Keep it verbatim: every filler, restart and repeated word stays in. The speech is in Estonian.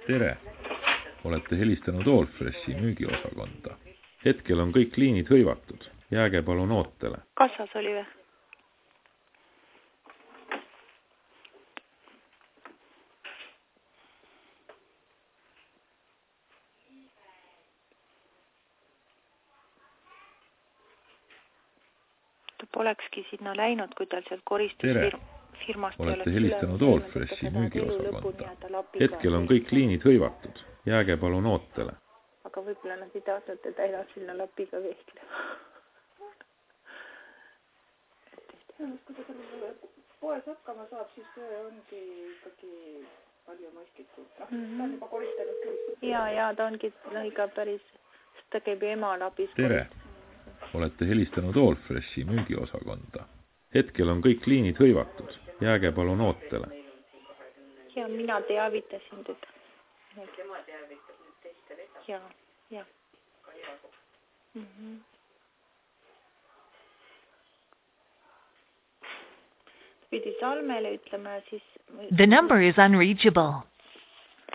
Tere! Olete helistanud Allfreshi müügiosakonda. Hetkel on kõik liinid hõivatud. Jääge palun ootele. Kassas oli või? Ta polekski sinna läinud, kui tal sealt koristusfirmast Olete helistanud Allfreshi müügiosakonda. Hetkel on kõik liinid hõivatud. Jääge palun ootele. Aga võib-olla nad ei tahtnud teda enam sinna lapiga vehklema. Kui ta poes hakkama saab, siis see ongi ikkagi palju mõistlikult. Ta on juba koristanud küll. Ja, ja ta ongi iga päris, sest ta käib ema labis. Tere! Olete helistanud Allfreshi müügiosakonda. Hetkel on kõik liinid hõivatud. Jääge palun ootele. Ja mina teavitasin teda. Tema teavitab nüüd teistele edasi. Ja, ja. Mhm. Pidi Salmele ütlema, siis... The number is unreachable.